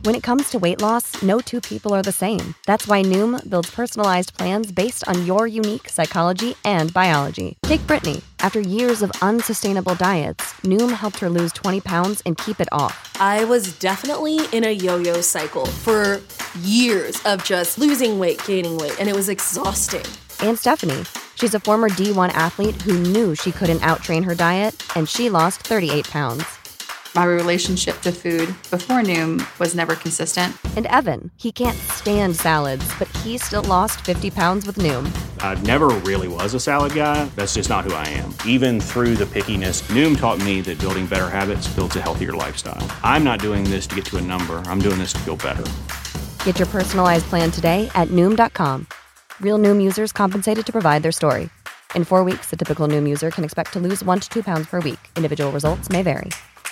When it comes to weight loss, no two people are the same. That's why Noom builds personalized plans based on your unique psychology and biology. Take Brittany. After years of unsustainable diets, Noom helped her lose 20 pounds and keep it off. I was definitely in a yo-yo cycle for years of just losing weight, gaining weight, and it was exhausting. And Stephanie. She's a former D1 athlete who knew she couldn't outtrain her diet, and she lost 38 pounds. My relationship to food before Noom was never consistent. And Evan, he can't stand salads, but he still lost 50 pounds with Noom. I never really was a salad guy. That's just not who I am. Even through the pickiness, Noom taught me that building better habits builds a healthier lifestyle. I'm not doing this to get to a number. I'm doing this to feel better. Get your personalized plan today at Noom.com. Real Noom users compensated to provide their story. In 4 weeks, the typical Noom user can expect to lose 1 to 2 pounds per week. Individual results may vary.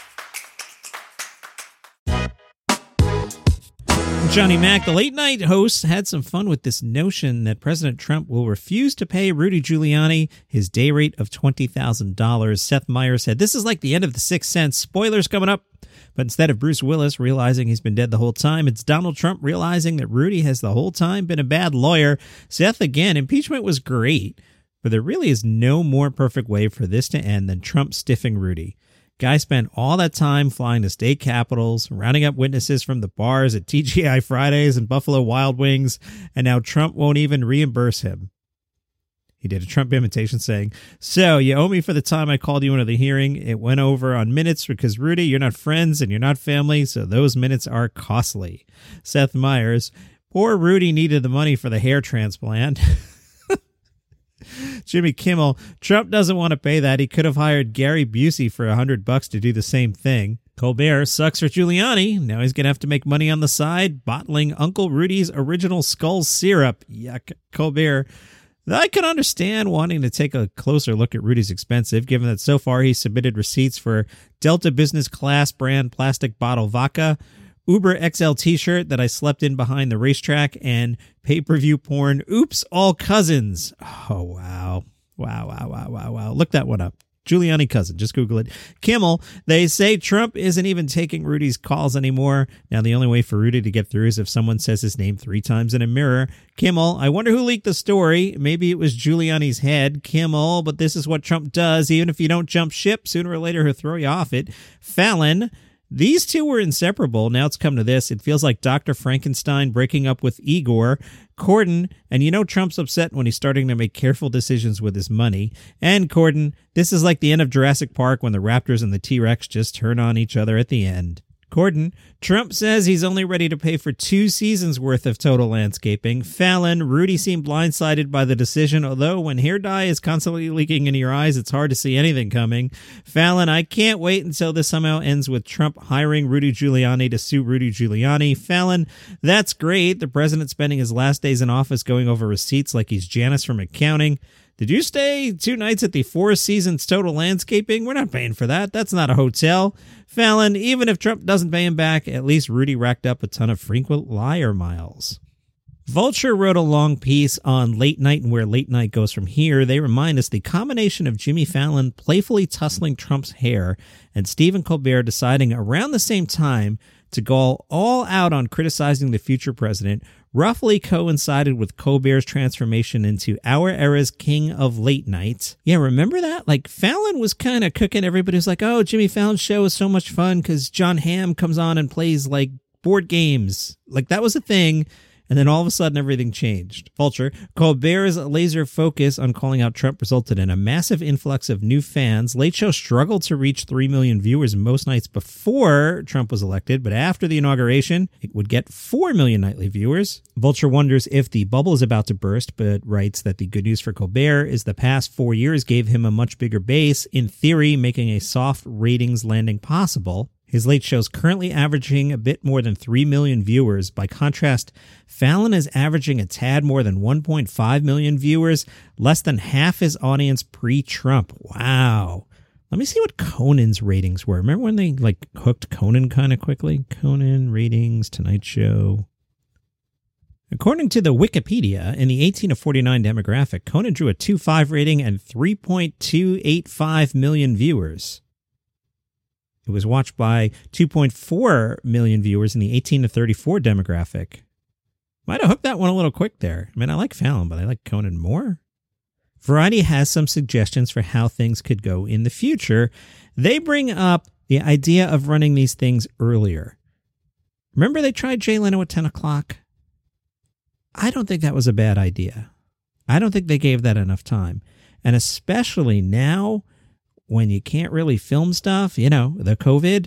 Johnny Mac, the late-night host, had some fun with this notion that President Trump will refuse to pay Rudy Giuliani his day rate of $20,000. Seth Meyers said, "This is like the end of The Sixth Sense. Spoilers coming up." But instead of Bruce Willis realizing he's been dead the whole time, it's Donald Trump realizing that Rudy has the whole time been a bad lawyer. Seth, again, impeachment was great, but there really is no more perfect way for this to end than Trump stiffing Rudy. Guy spent all that time flying to state capitals, rounding up witnesses from the bars at TGI Fridays and Buffalo Wild Wings, and now Trump won't even reimburse him. He did a Trump imitation saying, "So, you owe me for the time I called you into the hearing. It went over on minutes because, Rudy, you're not friends and you're not family, so those minutes are costly." Seth Meyers, "Poor Rudy needed the money for the hair transplant." Jimmy Kimmel, "Trump doesn't want to pay that. He could have hired Gary Busey for $100 to do the same thing." Colbert, "Sucks for Giuliani. Now he's going to have to make money on the side, bottling Uncle Rudy's original skull syrup." Yuck. Colbert, "I can understand wanting to take a closer look at Rudy's expensive, given that so far he's submitted receipts for Delta Business Class brand plastic bottle vodka, Uber XL t-shirt that I slept in behind the racetrack, and pay-per-view porn. Oops, all cousins." Oh, wow. Wow. Look that one up. Giuliani cousin. Just Google it. Kimmel, "They say Trump isn't even taking Rudy's calls anymore. Now the only way for Rudy to get through is if someone says his name 3 times in a mirror." Kimmel, "I wonder who leaked the story. Maybe it was Giuliani's head." Kimmel, "But this is what Trump does. Even if you don't jump ship, sooner or later he'll throw you off it." Fallon, "These two were inseparable. Now it's come to this. It feels like Dr. Frankenstein breaking up with Igor." Corden, "And you know Trump's upset when he's starting to make careful decisions with his money." And Corden, "This is like the end of Jurassic Park when the Raptors and the T-Rex just turn on each other at the end." Corden, "Trump says he's only ready to pay for 2 seasons worth of Total Landscaping." Fallon, "Rudy seemed blindsided by the decision, although when hair dye is constantly leaking into your eyes, it's hard to see anything coming." Fallon, "I can't wait until this somehow ends with Trump hiring Rudy Giuliani to sue Rudy Giuliani." Fallon, "That's great. The president spending his last days in office going over receipts like he's Janice from accounting. Did you stay 2 nights at the 4 Seasons Total Landscaping? We're not paying for that. That's not a hotel." Fallon, "Even if Trump doesn't pay him back, at least Rudy racked up a ton of frequent liar miles." Vulture wrote a long piece on late night and where late night goes from here. They remind us the combination of Jimmy Fallon playfully tussling Trump's hair and Stephen Colbert deciding around the same time to go all out on criticizing the future president roughly coincided with Colbert's transformation into our era's king of late night. Yeah, remember that? Like, Fallon was kind of cooking. Everybody was like, "Oh, Jimmy Fallon's show is so much fun because John Hamm comes on and plays, like, board games." Like, that was a thing. And then all of a sudden, everything changed. Vulture, "Colbert's laser focus on calling out Trump resulted in a massive influx of new fans. Late Show struggled to reach 3 million viewers most nights before Trump was elected, but after the inauguration, it would get 4 million nightly viewers." Vulture wonders if the bubble is about to burst, but writes that the good news for Colbert is the past 4 years gave him a much bigger base, in theory making a soft ratings landing possible. His Late Show's currently averaging a bit more than 3 million viewers. By contrast, Fallon is averaging a tad more than 1.5 million viewers, less than half his audience pre-Trump. Wow. Let me see what Conan's ratings were. Remember when they hooked Conan kind of quickly? Conan ratings, Tonight Show. According to the Wikipedia, in the 18 to 49 demographic, Conan drew a 2.5 rating and 3.285 million viewers. It was watched by 2.4 million viewers in the 18 to 34 demographic. Might have hooked that one a little quick there. I mean, I like Fallon, but I like Conan more. Variety has some suggestions for how things could go in the future. They bring up the idea of running these things earlier. Remember they tried Jay Leno at 10 o'clock? I don't think that was a bad idea. I don't think they gave that enough time. And especially now, when you can't really film stuff, the COVID,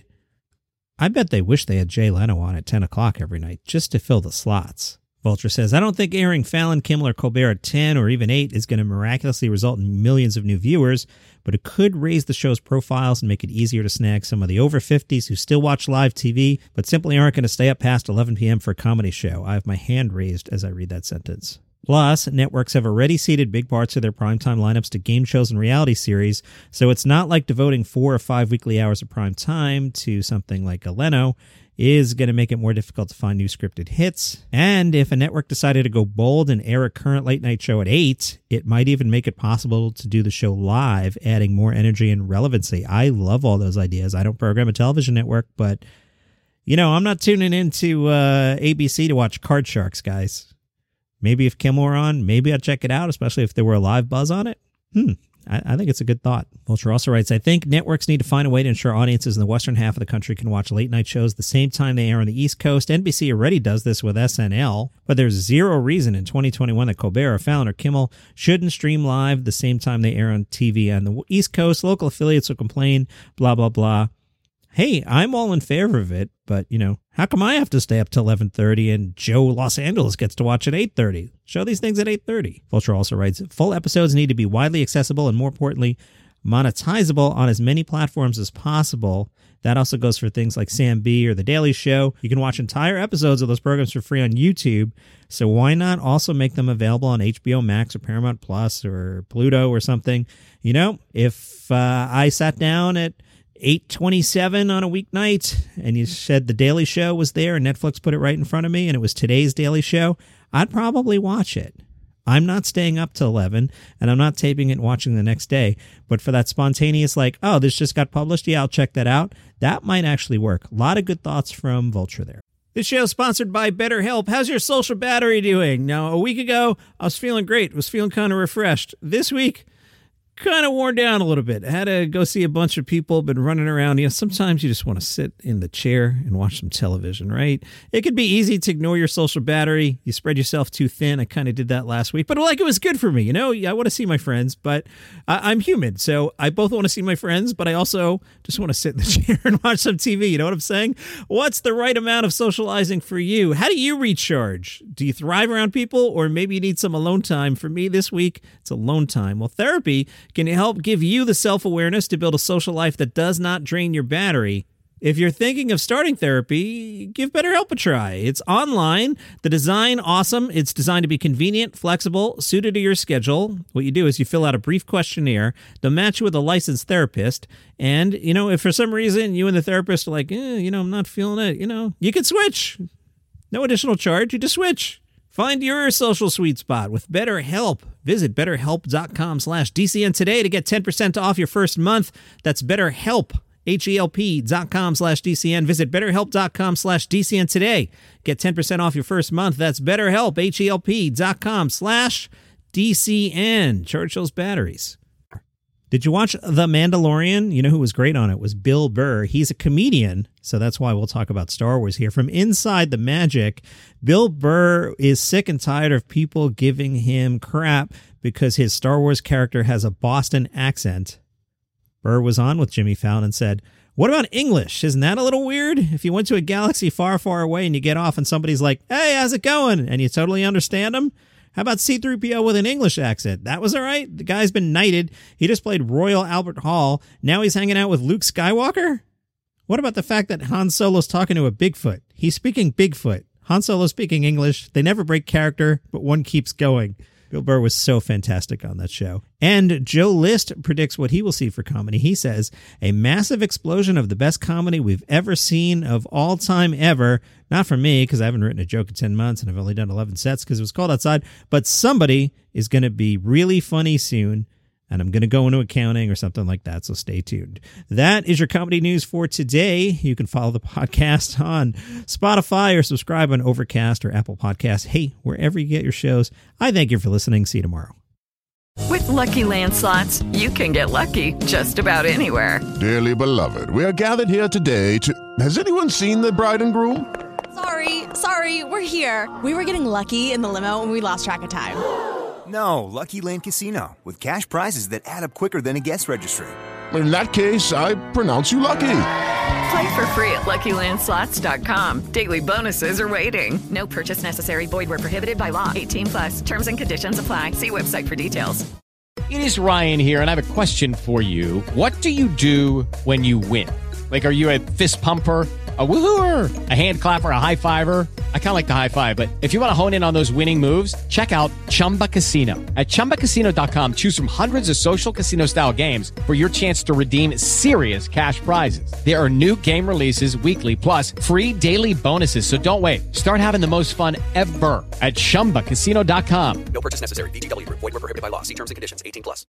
I bet they wish they had Jay Leno on at 10 o'clock every night just to fill the slots. Vulture says, I don't think airing Fallon, Kimmel, or Colbert at 10 or even 8 is going to miraculously result in millions of new viewers, but it could raise the show's profiles and make it easier to snag some of the over 50s who still watch live TV, but simply aren't going to stay up past 11 p.m. for a comedy show. I have my hand raised as I read that sentence. Plus, networks have already ceded big parts of their primetime lineups to game shows and reality series, so it's not like devoting 4 or 5 weekly hours of prime time to something like a Leno is going to make it more difficult to find new scripted hits. And if a network decided to go bold and air a current late-night show at 8, it might even make it possible to do the show live, adding more energy and relevancy. I love all those ideas. I don't program a television network, but, I'm not tuning into ABC to watch Card Sharks, guys. Maybe if Kimmel were on, maybe I'd check it out, especially if there were a live buzz on it. I think it's a good thought. Vulture also writes, I think networks need to find a way to ensure audiences in the western half of the country can watch late-night shows the same time they air on the East Coast. NBC already does this with SNL, but there's zero reason in 2021 that Colbert or Fallon or Kimmel shouldn't stream live the same time they air on TV on the East Coast. Local affiliates will complain, blah, blah, blah. Hey, I'm all in favor of it, but, how come I have to stay up till 11:30 and Joe Los Angeles gets to watch at 8:30? Show these things at 8:30. Vulture also writes, full episodes need to be widely accessible and, more importantly, monetizable on as many platforms as possible. That also goes for things like Sam B or The Daily Show. You can watch entire episodes of those programs for free on YouTube, so why not also make them available on HBO Max or Paramount Plus or Pluto or something? If I sat down at 8:27 on a weeknight and you said The Daily Show was there and Netflix put it right in front of me and it was today's Daily Show, I'd probably watch it. I'm not staying up till 11 and I'm not taping it and watching the next day. But for that spontaneous, this just got published, yeah, I'll check that out, that might actually work. A lot of good thoughts from Vulture there. This show is sponsored by BetterHelp. How's your social battery doing? Now, a week ago, I was feeling great. Was feeling kind of refreshed. This week, kind of worn down a little bit. I had to go see a bunch of people, been running around. Sometimes you just want to sit in the chair and watch some television, right? It could be easy to ignore your social battery. You spread yourself too thin. I kind of did that last week, but it was good for me. I want to see my friends, but I'm human. So I both want to see my friends, but I also just want to sit in the chair and watch some TV. You know what I'm saying? What's the right amount of socializing for you? How do you recharge? Do you thrive around people, or maybe you need some alone time? For me this week, it's alone time. Well, therapy can help give you the self-awareness to build a social life that does not drain your battery. If you're thinking of starting therapy, give BetterHelp a try. It's online, the design awesome. It's designed to be convenient, flexible, suited to your schedule. What you do is you fill out a brief questionnaire. They'll match you with a licensed therapist. And, if for some reason you and the therapist are like, I'm not feeling it, you can switch. No additional charge. You just switch. Find your social sweet spot with BetterHelp. Visit BetterHelp.com/DCN today to get 10% off your first month. That's BetterHelp, HELP.com/DCN. Visit BetterHelp.com/DCN today. Get 10% off your first month. That's BetterHelp, HELP.com/DCN. Charge those batteries. Did you watch The Mandalorian? Who was great on it was Bill Burr. He's a comedian, so that's why we'll talk about Star Wars here. From Inside the Magic, Bill Burr is sick and tired of people giving him crap because his Star Wars character has a Boston accent. Burr was on with Jimmy Fallon and said, what about English? Isn't that a little weird? If you went to a galaxy far, far away and you get off and somebody's like, hey, how's it going? And you totally understand them? How about C-3PO with an English accent? That was all right. The guy's been knighted. He just played Royal Albert Hall. Now he's hanging out with Luke Skywalker? What about the fact that Han Solo's talking to a Bigfoot? He's speaking Bigfoot. Han Solo's speaking English. They never break character, but one keeps going. Bill Burr was so fantastic on that show. And Joe List predicts what he will see for comedy. He says, a massive explosion of the best comedy we've ever seen of all time ever. Not for me, because I haven't written a joke in 10 months and I've only done 11 sets because it was cold outside. But somebody is going to be really funny soon. and I'm going to go into accounting or something like that, so stay tuned. That is your comedy news for today. You can follow the podcast on Spotify or subscribe on Overcast or Apple Podcasts. Hey, wherever you get your shows. I thank you for listening. See you tomorrow. With Lucky Land Slots, you can get lucky just about anywhere. Dearly beloved, we are gathered here today to... Has anyone seen the bride and groom? Sorry, we're here. We were getting lucky in the limo and we lost track of time. No, Lucky Land Casino, with cash prizes that add up quicker than a guest registry. In that case, I pronounce you lucky. Play for free at LuckyLandSlots.com. Daily bonuses are waiting. No purchase necessary. Void where prohibited by law. 18+. Terms and conditions apply. See website for details. It is Ryan here, and I have a question for you. What do you do when you win? Like, are you a fist pumper, a woohooer, a hand clapper, a high fiver? I kind of like the high five, but if you want to hone in on those winning moves, check out Chumba Casino. At ChumbaCasino.com, choose from hundreds of social casino-style games for your chance to redeem serious cash prizes. There are new game releases weekly, plus free daily bonuses, so don't wait. Start having the most fun ever at ChumbaCasino.com. No purchase necessary. VGW. Void where prohibited by law. See terms and conditions. 18+.